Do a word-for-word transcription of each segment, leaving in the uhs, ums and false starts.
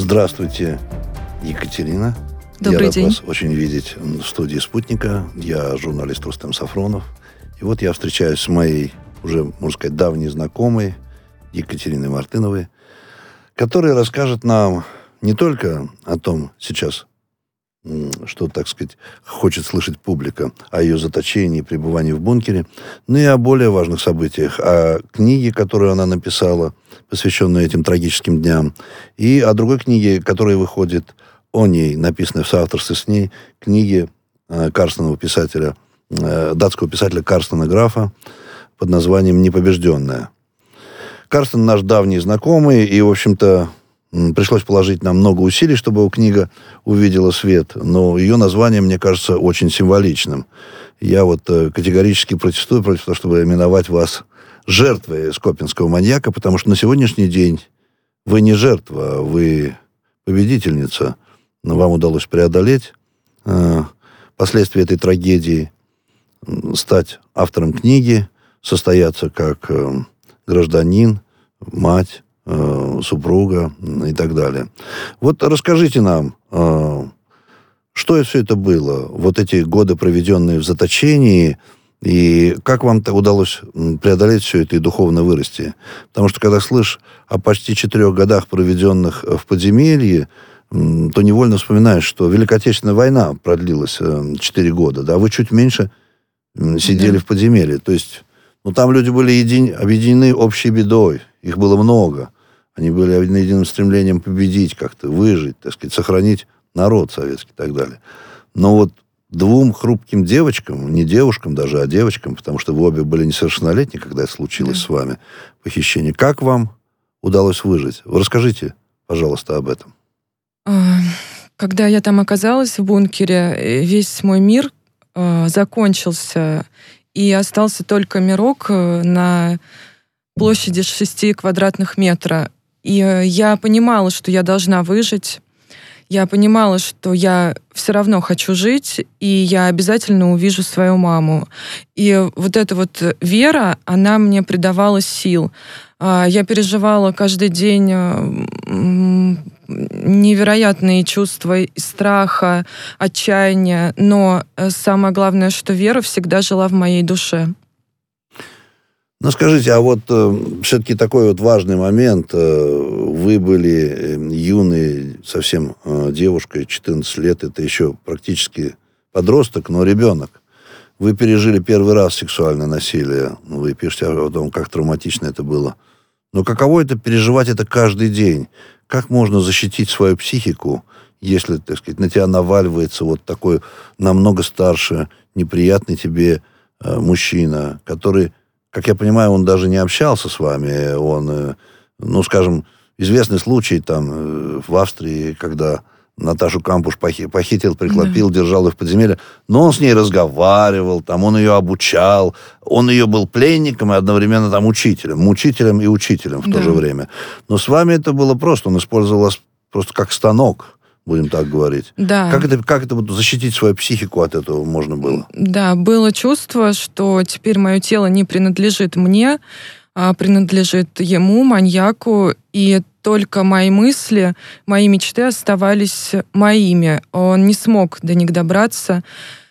Здравствуйте, Екатерина. Добрый я день. рад вас очень видеть в студии «Спутника». Я журналист Рустем Сафронов. И вот я встречаюсь с моей, уже, можно сказать, давней знакомой Екатериной Мартыновой, которая расскажет нам не только о том сейчас, что, так сказать, хочет слышать публика, о ее заточении и пребывании в бункере, но и о более важных событиях, о книге, которую она написала, посвященной этим трагическим дням, и о другой книге, которая выходит о ней, написанной в соавторстве с ней, книге э, Карстенова писателя, э, датского писателя Карстена Графа под названием «Непобежденная». Карстен наш давний знакомый, и, в общем-то, пришлось положить нам много усилий, чтобы его книга увидела свет, но ее название, мне кажется, очень символичным. Я вот категорически протестую против того, чтобы именовать вас жертвой скопинского маньяка, потому что на сегодняшний день вы не жертва, вы победительница. Но вам удалось преодолеть э, последствия этой трагедии, стать автором книги, состояться как э, гражданин, мать, супруга и так далее. Вот расскажите нам, что все это было, вот эти годы, проведенные в заточении, и как вам-то удалось преодолеть все это и духовно вырасти? Потому что, когда слышишь о почти четырех годах, проведенных в подземелье, то невольно вспоминаешь, что Великая Отечественная война продлилась четыре года, да, вы чуть меньше сидели да. в подземелье. То есть, ну, там люди были един... объединены общей бедой, их было много. Они были единым стремлением победить как-то, выжить, так сказать, сохранить народ советский и так далее. Но вот двум хрупким девочкам, не девушкам даже, а девочкам, потому что вы обе были несовершеннолетни, когда это случилось да. с вами, похищение. Как вам удалось выжить? Вы расскажите, пожалуйста, об этом. Когда я там оказалась в бункере, весь мой мир э, закончился, и остался только мирок на площади шести квадратных метра. И я понимала, что я должна выжить. Я понимала, что я все равно хочу жить, и я обязательно увижу свою маму. И вот эта вот вера, она мне придавала сил. Я переживала каждый день невероятные чувства страха, отчаяния, но самое главное, что вера всегда жила в моей душе. Ну, скажите, а вот э, все-таки такой вот важный момент. Э, вы были э, юной совсем э, девушкой, четырнадцать лет, это еще практически подросток, но ребенок. Вы пережили первый раз сексуальное насилие. Вы пишете о том, как травматично это было. Но каково это переживать это каждый день? Как можно защитить свою психику, если, так сказать, на тебя наваливается вот такой намного старше, неприятный тебе э, мужчина, который... Как я понимаю, он даже не общался с вами. Он, ну, скажем, известный случай там в Австрии, когда Наташу Кампуш похитил, приклопил, да. держал ее в подземелье. Но он с ней разговаривал, там, он ее обучал. Он ее был пленником и одновременно там учителем. Мучителем и учителем в да. то же время. Но с вами это было просто. Он использовал вас просто как станок, будем так говорить. Да. Как это, как это вот защитить свою психику от этого можно было? Да, было чувство, что теперь мое тело не принадлежит мне, а принадлежит ему, маньяку, и только мои мысли, мои мечты оставались моими. Он не смог до них добраться.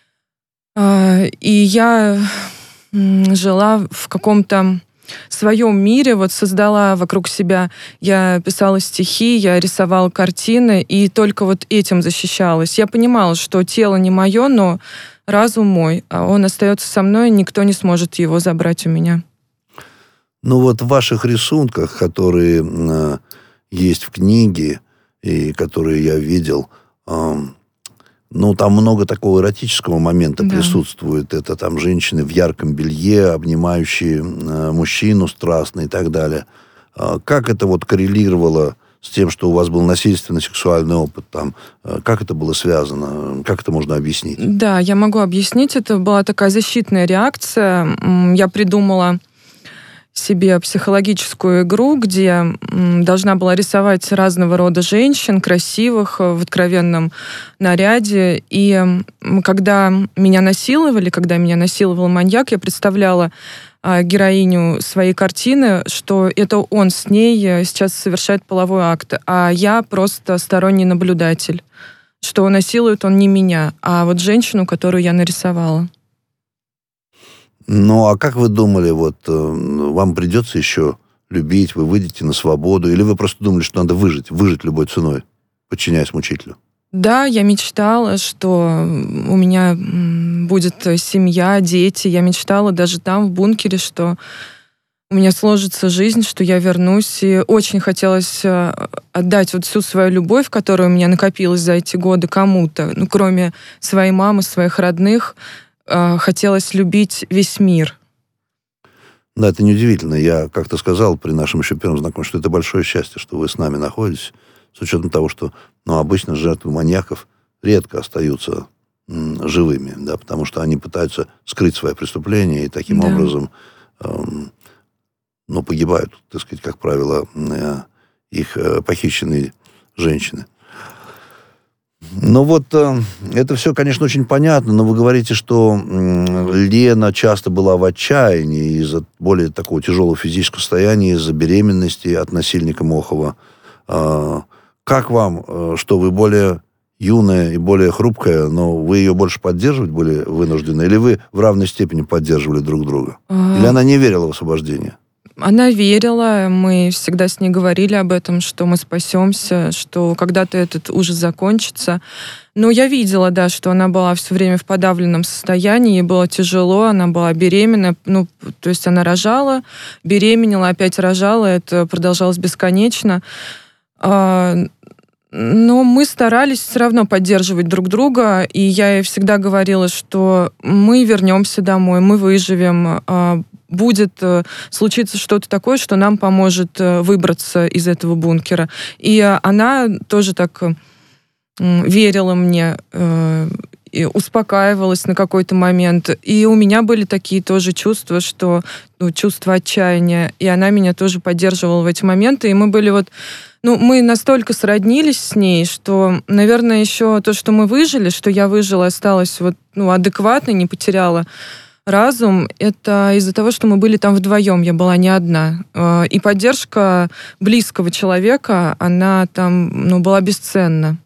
И я жила в каком-то в своем мире, вот создала вокруг себя, я писала стихи, я рисовала картины, и только вот этим защищалась. Я понимала, что тело не мое, но разум мой, а он остается со мной, никто не сможет его забрать у меня. Ну вот в ваших рисунках, которые э, есть в книге, и которые я видел, э, ну, там много такого эротического момента да. присутствует. Это там женщины в ярком белье, обнимающие э, мужчину страстно и так далее. Э, как это вот коррелировало с тем, что у вас был насильственный сексуальный опыт? Там, э, как это было связано? Как это можно объяснить? Да, я могу объяснить. Это была такая защитная реакция. Я придумала себе психологическую игру, где должна была рисовать разного рода женщин, красивых, в откровенном наряде. И когда меня насиловали, когда меня насиловал маньяк, я представляла героиню своей картины, что это он с ней сейчас совершает половой акт, а я просто сторонний наблюдатель, что насилует он не меня, а вот женщину, которую я нарисовала. Ну, а как вы думали, вот вам придется еще любить, вы выйдете на свободу, или вы просто думали, что надо выжить, выжить любой ценой, подчиняясь мучителю? Да, я мечтала, что у меня будет семья, дети. Я мечтала даже там, в бункере, что у меня сложится жизнь, что я вернусь. И очень хотелось отдать вот всю свою любовь, которая у меня накопилась за эти годы, кому-то. Ну, кроме своей мамы, своих родных, хотелось любить весь мир. Да, это неудивительно. Я как-то сказал при нашем еще первом знакомстве, что это большое счастье, что вы с нами находитесь, с учетом того, что ну, обычно жертвы маньяков редко остаются м, живыми, да, потому что они пытаются скрыть свои преступления и таким Да. образом эм, ну, погибают, так сказать, как правило, э, их э, похищенные женщины. Ну вот, э, это все, конечно, очень понятно, но вы говорите, что э, Лена часто была в отчаянии из-за более такого тяжелого физического состояния, из-за беременности от насильника Мохова. Э, как вам, э, что вы более юная и более хрупкая, но вы ее больше поддерживать были вынуждены, или вы в равной степени поддерживали друг друга? А... Или она не верила в освобождение? Она верила, мы всегда с ней говорили об этом, что мы спасемся, что когда-то этот ужас закончится. Но я видела, да, что она была все время в подавленном состоянии, ей было тяжело, она была беременна, ну, то есть она рожала, беременела, опять рожала, это продолжалось бесконечно. Но мы старались все равно поддерживать друг друга, и я ей всегда говорила, что мы вернемся домой, мы выживем, будет случиться что-то такое, что нам поможет выбраться из этого бункера. И она тоже так верила мне и успокаивалась на какой-то момент. И у меня были такие тоже чувства, что ну, чувства отчаяния. И она меня тоже поддерживала в эти моменты. И мы были вот... Ну, мы настолько сроднились с ней, что, наверное, еще то, что мы выжили, что я выжила, осталась вот, ну, адекватной, не потеряла разум, это из-за того, что мы были там вдвоем, я была не одна. И поддержка близкого человека, она там, ну, была бесценна.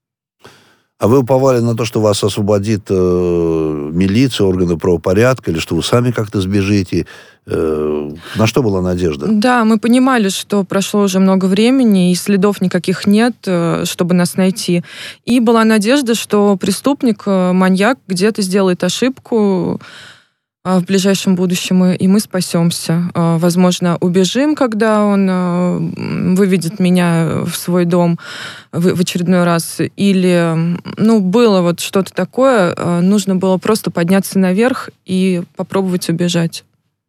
А вы уповали на то, что вас освободит э, милиция, органы правопорядка, или что вы сами как-то сбежите? Э, на что была надежда? Да, мы понимали, что прошло уже много времени, и следов никаких нет, чтобы нас найти. И была надежда, что преступник, маньяк где-то сделает ошибку в ближайшем будущем, и мы спасемся. Возможно, убежим, когда он выведет меня в свой дом в очередной раз. Или, ну, было вот что-то такое, нужно было просто подняться наверх и попробовать убежать.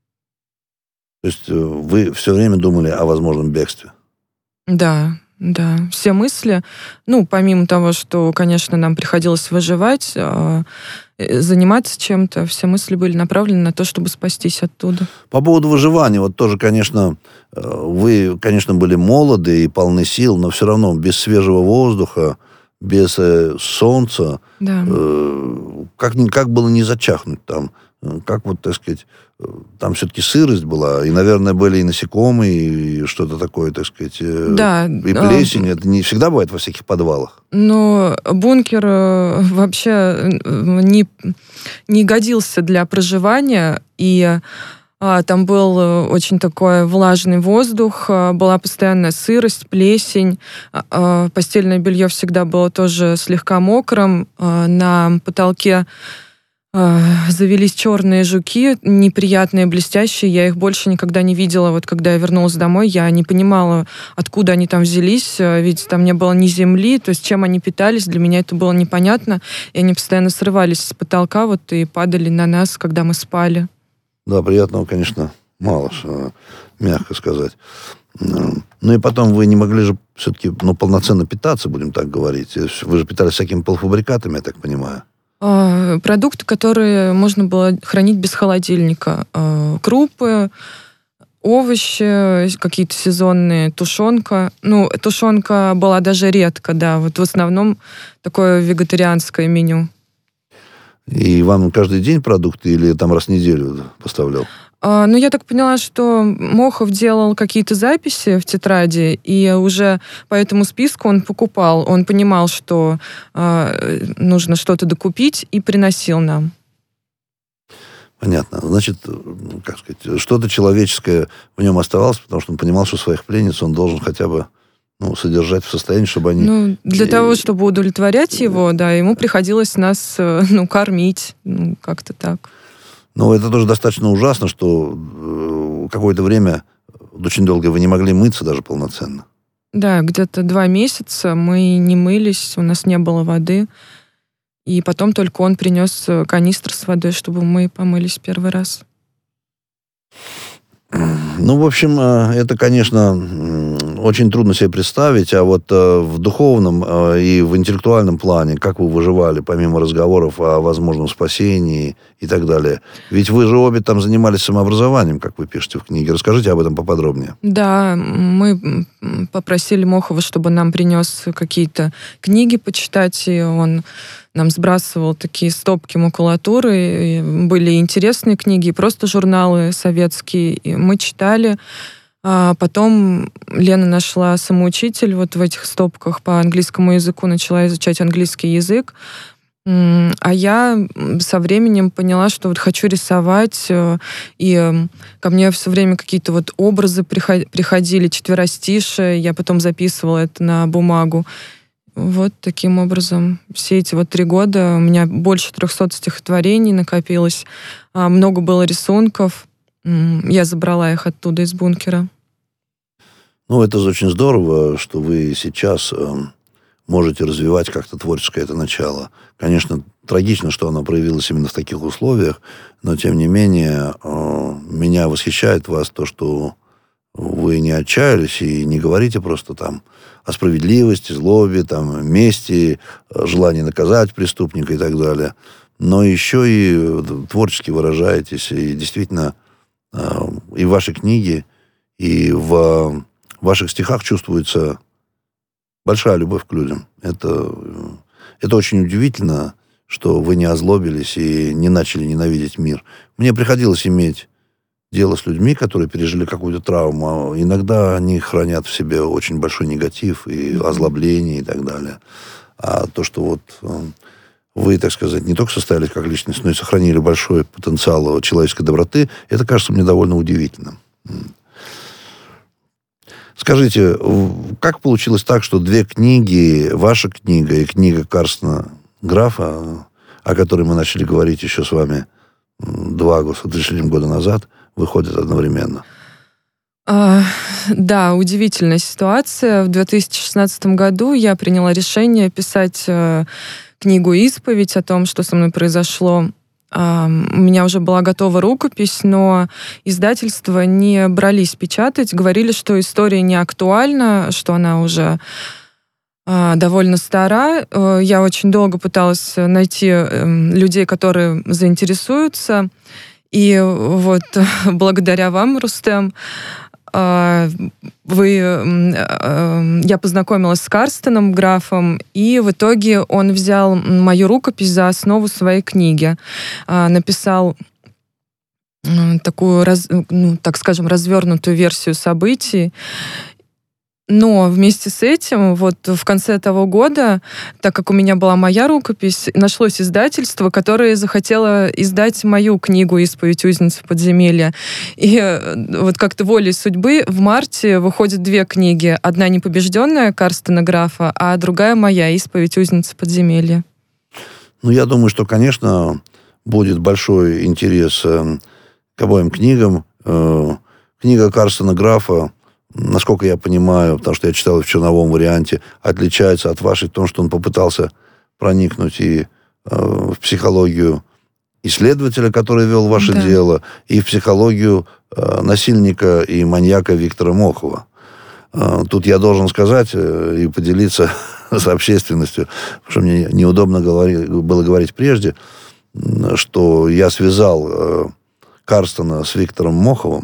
То есть вы все время думали о возможном бегстве? Да, да. Все мысли, ну, помимо того, что, конечно, нам приходилось выживать, заниматься чем-то, все мысли были направлены на то, чтобы спастись оттуда. По поводу выживания, вот тоже, конечно, вы, конечно, были молоды и полны сил, но все равно без свежего воздуха, без э, солнца, Да. э, как, как было не зачахнуть там? Как вот, так сказать, там все-таки сырость была, и, наверное, были и насекомые, и что-то такое, так сказать, да. и плесень. Это не всегда бывает во всяких подвалах. Но бункер вообще не, не годился для проживания, и а, там был очень такой влажный воздух, была постоянная сырость, плесень, а, постельное белье всегда было тоже слегка мокрым, а, на потолке завелись черные жуки, неприятные, блестящие. Я их больше никогда не видела. Вот когда я вернулась домой, я не понимала, откуда они там взялись, ведь там не было ни земли, то есть чем они питались, для меня это было непонятно. И они постоянно срывались с потолка вот и падали на нас, когда мы спали. Да, приятного, конечно, мало, мягко сказать. Ну и потом вы не могли же все-таки ну, полноценно питаться, будем так говорить. Вы же питались всякими полуфабрикатами, я так понимаю. Продукты, которые можно было хранить без холодильника. Крупы, овощи, какие-то сезонные, тушенка. Ну, тушенка была даже редко, да. Вот в основном такое вегетарианское меню. И вам каждый день продукты или там раз в неделю поставлял? А, ну, я так поняла, что Мохов делал какие-то записи в тетради, и уже по этому списку он покупал. Он понимал, что а, нужно что-то докупить, и приносил нам. Понятно. Значит, как сказать, что-то человеческое в нем оставалось, потому что он понимал, что своих пленниц он должен хотя бы ну, содержать в состоянии, чтобы они... Ну, для и... того, чтобы удовлетворять его, да, ему приходилось нас, ну, кормить, ну, как-то так. Ну, это тоже достаточно ужасно, что э, какое-то время, очень долго вы не могли мыться даже полноценно. Да, где-то два месяца мы не мылись, у нас не было воды. И потом только он принес канистр с водой, чтобы мы помылись первый раз. Ну, в общем, это, конечно, очень трудно себе представить, а вот в духовном и в интеллектуальном плане, как вы выживали, помимо разговоров о возможном спасении и так далее. Ведь вы же обе там занимались самообразованием, как вы пишете в книге. Расскажите об этом поподробнее. Да, мы попросили Мохова, чтобы нам принес какие-то книги почитать, и он нам сбрасывал такие стопки макулатуры. Были интересные книги, просто журналы советские. И мы читали. А потом Лена нашла самоучитель вот в этих стопках по английскому языку, начала изучать английский язык. А я со временем поняла, что вот хочу рисовать, и ко мне все время какие-то вот образы приходили, четверостишие, я потом записывала это на бумагу. Вот таким образом. Все эти вот три года у меня больше трехсот стихотворений накопилось, много было рисунков. Я забрала их оттуда, из бункера. Ну, это очень здорово, что вы сейчас можете развивать как-то творческое это начало. Конечно, трагично, что оно проявилось именно в таких условиях, но, тем не менее, меня восхищает вас то, что вы не отчаялись и не говорите просто там о справедливости, злобе, там, мести, желании наказать преступника и так далее, но еще и творчески выражаетесь, и действительно и в вашей книге, и в ваших стихах чувствуется большая любовь к людям. Это, это очень удивительно, что вы не озлобились и не начали ненавидеть мир. Мне приходилось иметь дело с людьми, которые пережили какую-то травму. Иногда они хранят в себе очень большой негатив и озлобление и так далее. А то, что вот вы, так сказать, не только состоялись как личность, но и сохранили большой потенциал человеческой доброты, это кажется мне довольно удивительным. Скажите, как получилось так, что две книги, ваша книга и книга Карстена Графа, о которой мы начали говорить еще с вами два года, три с лишним года назад, выходят одновременно? А, да, удивительная ситуация. В две тысячи шестнадцатом году я приняла решение писать э, книгу «Исповедь» о том, что со мной произошло. А, у меня уже была готова рукопись, но издательства не брались печатать, говорили, что история не актуальна, что она уже а, довольно стара. Я очень долго пыталась найти э, людей, которые заинтересуются. И вот благодаря вам, Рустем, вы, я познакомилась с Карстеном Графом, и в итоге он взял мою рукопись за основу своей книги. Написал такую, ну, так скажем, развернутую версию событий. Но вместе с этим, вот в конце того года, так как у меня была моя рукопись, нашлось издательство, которое захотело издать мою книгу «Исповедь узницы подземелья». И вот как-то волей судьбы в марте выходят две книги. Одна «Непобежденная» Карстена Графа, а другая моя «Исповедь узницы подземелья». Ну, я думаю, что, конечно, будет большой интерес к обоим книгам. Книга Карстена Графа, насколько я понимаю, потому что я читал в черновом варианте, отличается от вашей в том, что он попытался проникнуть и э, в психологию исследователя, который вел ваше да. дело, и в психологию э, насильника и маньяка Виктора Мохова. Э, тут я должен сказать э, и поделиться с общественностью, потому что мне неудобно говори, было говорить прежде, что я связал э, Карстена с Виктором Моховым,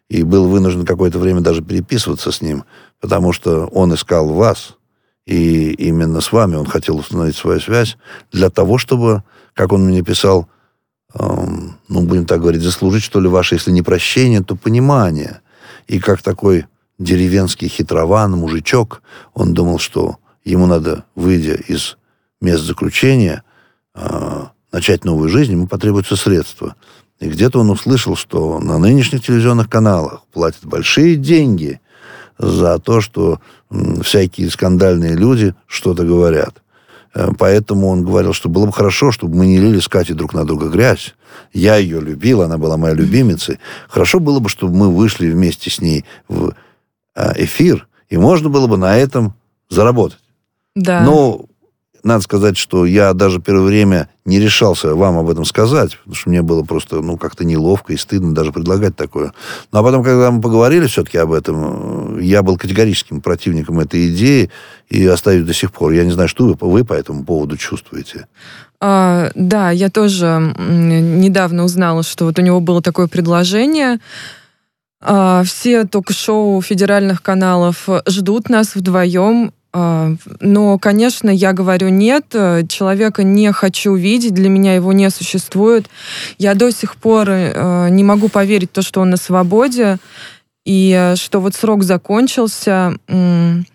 и был вынужден какое-то время даже переписываться с ним, потому что он искал вас, и именно с вами он хотел установить свою связь для того, чтобы, как он мне писал, эм, ну, будем так говорить, заслужить, что ли, ваше, если не прощение, то понимание. И как такой деревенский хитрован, мужичок, он думал, что ему надо, выйдя из мест заключения, э, начать новую жизнь, ему потребуются средства. И где-то он услышал, что на нынешних телевизионных каналах платят большие деньги за то, что м, всякие скандальные люди что-то говорят. Э, Поэтому он говорил, что было бы хорошо, чтобы мы не лили с Катей друг на друга грязь. Я ее любил, она была моей любимицей. Хорошо было бы, чтобы мы вышли вместе с ней в э, эфир, и можно было бы на этом заработать. Да. Но надо сказать, что я даже первое время не решался вам об этом сказать, потому что мне было просто, ну, как-то неловко и стыдно даже предлагать такое. Ну, а потом, когда мы поговорили все-таки об этом, я был категорическим противником этой идеи и остаюсь до сих пор. Я не знаю, что вы, вы по этому поводу чувствуете. А, да, я тоже м, недавно узнала, что вот у него было такое предложение. А, все ток-шоу федеральных каналов ждут нас вдвоем. А, Но, конечно, я говорю нет, человека не хочу видеть, для меня его не существует. Я до сих пор э, не могу поверить в то, что он на свободе, и э, что вот срок закончился. М,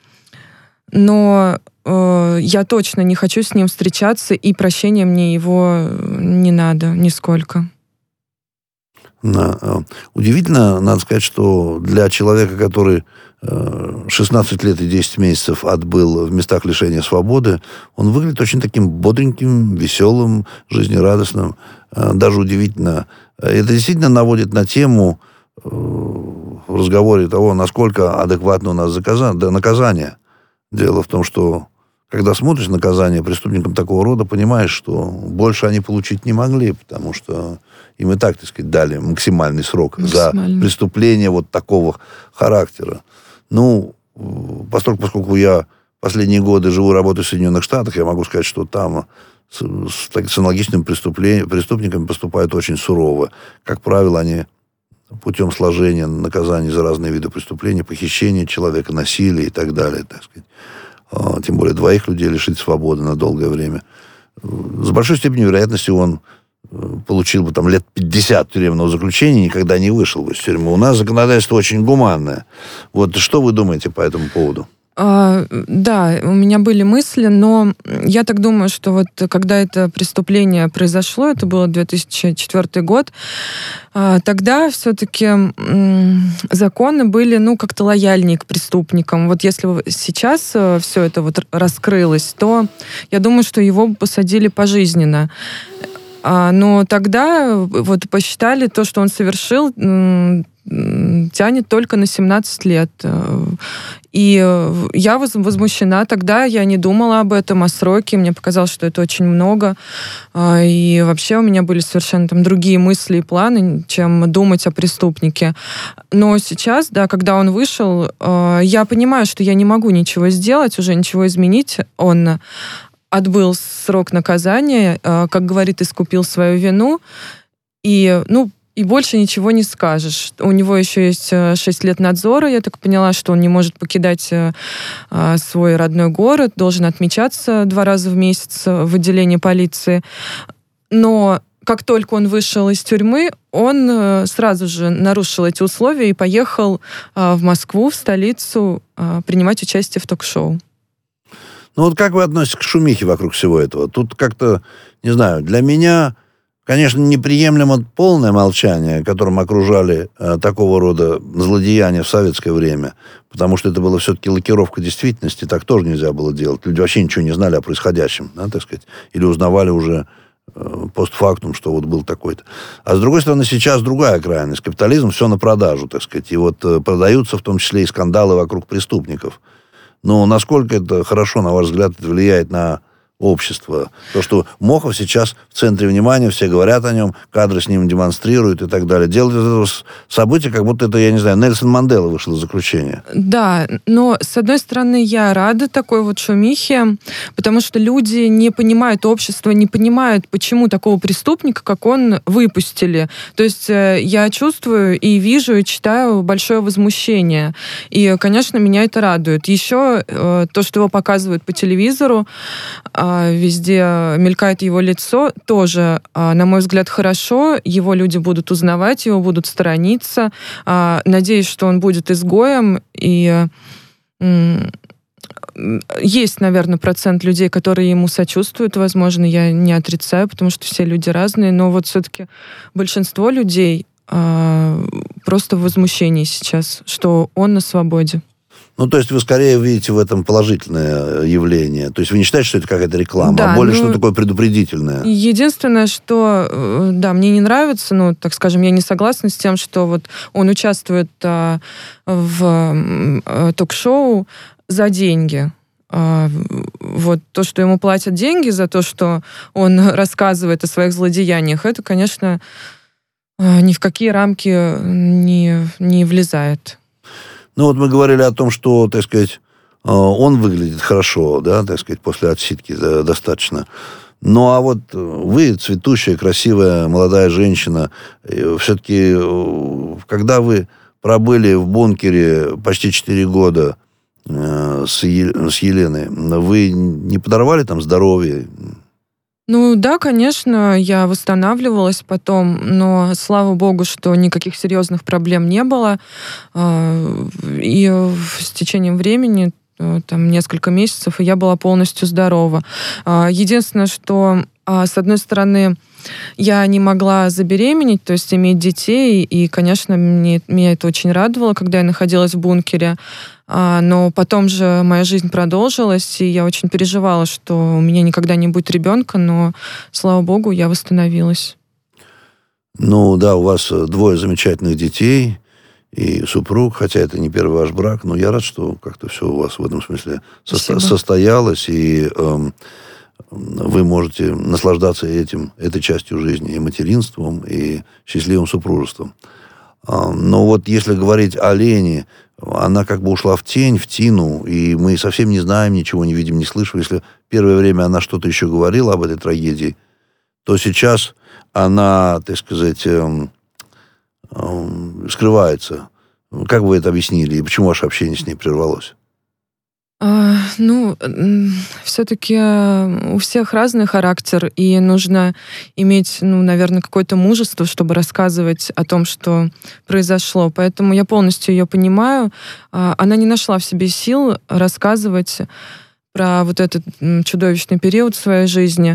Но э, я точно не хочу с ним встречаться, и прощения мне его не надо нисколько. На, э, Удивительно, надо сказать, что для человека, который э, шестнадцать лет и десять месяцев отбыл в местах лишения свободы, он выглядит очень таким бодреньким, веселым, жизнерадостным. Э, Даже удивительно. Это действительно наводит на тему э, в разговоре того, насколько адекватно у нас заказа- да, наказание. Дело в том, что когда смотришь наказание преступникам такого рода, понимаешь, что больше они получить не могли, потому что им и так, так сказать, дали максимальный срок Максимальный. за преступление вот такого характера. Ну, поскольку, поскольку я последние годы живу и работаю в Соединенных Штатах, я могу сказать, что там с, с, так- с аналогичными преступлен- преступниками поступают очень сурово. Как правило, они путем сложения наказаний за разные виды преступлений, похищения человека, насилия и так далее, так сказать. А, Тем более двоих людей лишить свободы на долгое время. С большой степенью вероятности он э, получил бы там лет пятьдесят тюремного заключения и никогда не вышел бы из тюрьмы. У нас законодательство очень гуманное. Вот что вы думаете по этому поводу? А, да, у меня были мысли, но я так думаю, что вот когда это преступление произошло, это был две тысячи четвёртый год, а, тогда все-таки м, законы были, ну, как-то лояльнее к преступникам. Вот если вы- сейчас все это вот р- раскрылось, то я думаю, что его бы посадили пожизненно. А, но тогда вот посчитали то, что он совершил, м, м, тянет только на семнадцать лет. Э, И э, я воз- возмущена. Тогда я не думала об этом, о сроке. Мне показалось, что это очень много. А, И вообще у меня были совершенно там другие мысли и планы, чем думать о преступнике. Но сейчас, да, когда он вышел, э, я понимаю, что я не могу ничего сделать, уже ничего изменить. Он отбыл срок наказания, э, как говорит, искупил свою вину. И, ну, и больше ничего не скажешь. У него еще есть э, шесть лет надзора. Я так поняла, что он не может покидать э, э, свой родной город, должен отмечаться два раза в месяц в отделении полиции. Но как только он вышел из тюрьмы, он э, сразу же нарушил эти условия и поехал э, в Москву, в столицу, э, принимать участие в ток-шоу. Ну вот как вы относитесь к шумихе вокруг всего этого? Тут как-то, не знаю, для меня, конечно, неприемлемо полное молчание, которым окружали э, такого рода злодеяния в советское время, потому что это была все-таки лакировка действительности, так тоже нельзя было делать. Люди вообще ничего не знали о происходящем, да, так сказать, или узнавали уже э, постфактум, что вот был такой-то. А с другой стороны, сейчас другая крайность. Капитализм все на продажу, так сказать, и вот э, продаются в том числе и скандалы вокруг преступников. Но насколько это хорошо, на ваш взгляд, это влияет на общества. То, что Мохов сейчас в центре внимания, все говорят о нем, кадры с ним демонстрируют и так далее. Делают из этого события, как будто это, я не знаю, Нельсон Мандела вышел из заключения. Да, но, с одной стороны, я рада такой вот шумихе, потому что люди не понимают, общество не понимает, почему такого преступника, как он, выпустили. То есть я чувствую и вижу, и читаю большое возмущение. И, конечно, меня это радует. Еще то, что его показывают по телевизору, везде мелькает его лицо, тоже, на мой взгляд, хорошо. Его люди будут узнавать, его будут сторониться. Надеюсь, что он будет изгоем. И есть, наверное, процент людей, которые ему сочувствуют, возможно, я не отрицаю, потому что все люди разные, но вот все-таки большинство людей просто в возмущении сейчас, что он на свободе. Ну, то есть вы скорее видите в этом положительное явление. То есть вы не считаете, что это какая-то реклама, да, а более ну, что такое предупредительное? Единственное, что, да, мне не нравится, ну, так скажем, я не согласна с тем, что вот он участвует а, в а, ток-шоу за деньги. А, вот то, что ему платят деньги за то, что он рассказывает о своих злодеяниях, это, конечно, ни в какие рамки не, не влезает. Ну, вот мы говорили о том, что, так сказать, он выглядит хорошо, да, так сказать, после отсидки достаточно. Ну, а вот вы, цветущая, красивая, молодая женщина, все-таки, когда вы пробыли в бункере почти четыре года с Еленой, вы не подорвали там здоровье? Ну да, конечно, я восстанавливалась потом, но слава богу, что никаких серьезных проблем не было. И с течением времени, там, несколько месяцев, и я была полностью здорова. Единственное, что, с одной стороны, я не могла забеременеть, то есть иметь детей, и, конечно, мне, меня это очень радовало, когда я находилась в бункере. Но потом же моя жизнь продолжилась, и я очень переживала, что у меня никогда не будет ребенка, но, слава богу, я восстановилась. Ну да, у вас двое замечательных детей и супруг, хотя это не первый ваш брак, но я рад, что как-то все у вас в этом смысле со- состоялось, и эм, вы можете наслаждаться этим, этой частью жизни, и материнством, и счастливым супружеством. Но вот если говорить о Лене, она как бы ушла в тень, в тину, и мы совсем не знаем, ничего не видим, не слышим. Если первое время она что-то еще говорила об этой трагедии, то сейчас она, так сказать, эм, эм, скрывается. Как вы это объяснили, и почему ваше общение с ней прервалось? А, ну, все-таки у всех разный характер, и нужно иметь, ну, наверное, какое-то мужество, чтобы рассказывать о том, что произошло. Поэтому я полностью ее понимаю. Она не нашла в себе сил рассказывать про вот этот чудовищный период в своей жизни.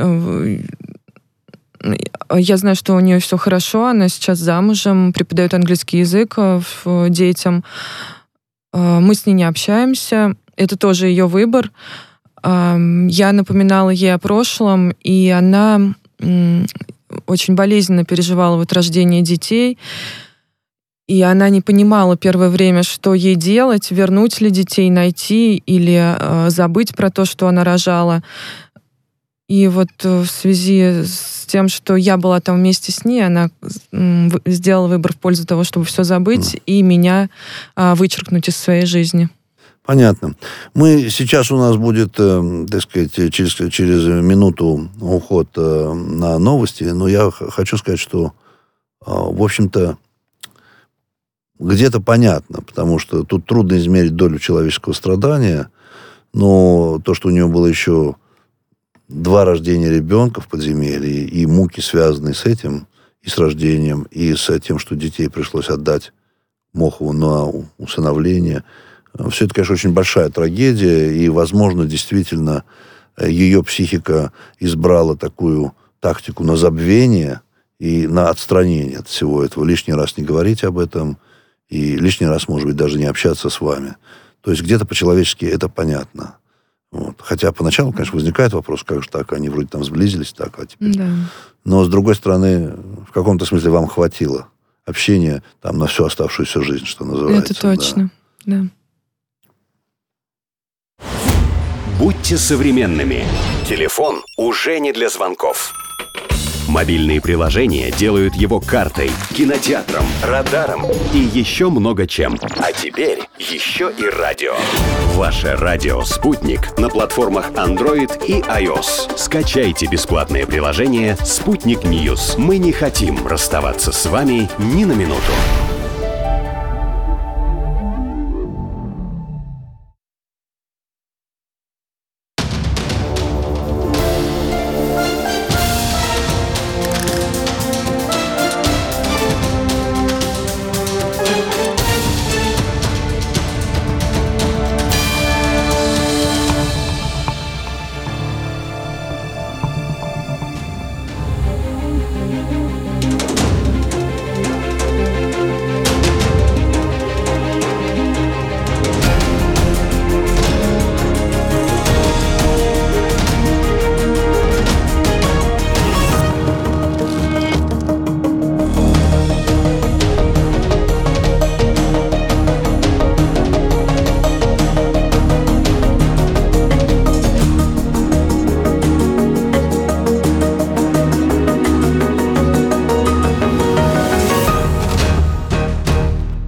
Я знаю, что у нее все хорошо, она сейчас замужем, преподает английский язык детям. Мы с ней не общаемся. Это тоже ее выбор. Я напоминала ей о прошлом, и она очень болезненно переживала вот рождение детей. И она не понимала первое время, что ей делать, вернуть ли детей, найти или забыть про то, что она рожала. И вот в связи с тем, что я была там вместе с ней, она сделала выбор в пользу того, чтобы все забыть, mm. и меня вычеркнуть из своей жизни. Понятно. Мы сейчас у нас будет, э, так сказать, через, через минуту уход э, на новости, но я х- хочу сказать, что, э, в общем-то, где-то понятно, потому что тут трудно измерить долю человеческого страдания, но то, что у нее было еще два рождения ребенка в подземелье, и муки, связанные с этим, и с рождением, и с тем, что детей пришлось отдать Мохову на усыновление. Все это, конечно, очень большая трагедия, и, возможно, действительно, ее психика избрала такую тактику на забвение и на отстранение от всего этого. Лишний раз не говорить об этом, и лишний раз, может быть, даже не общаться с вами. То есть где-то по-человечески это понятно. Вот. Хотя поначалу, конечно, возникает вопрос, как же так, они вроде там сблизились, так, а теперь... Да. Но, с другой стороны, в каком-то смысле вам хватило общения там на всю оставшуюся жизнь, что называется. Это точно, да. да. Будьте современными. Телефон уже не для звонков. Мобильные приложения делают его картой, кинотеатром, радаром и еще много чем. А теперь еще и радио. Ваше радио «Спутник» на платформах Android и iOS. Скачайте бесплатное приложение «Спутник Ньюс». Мы не хотим расставаться с вами ни на минуту.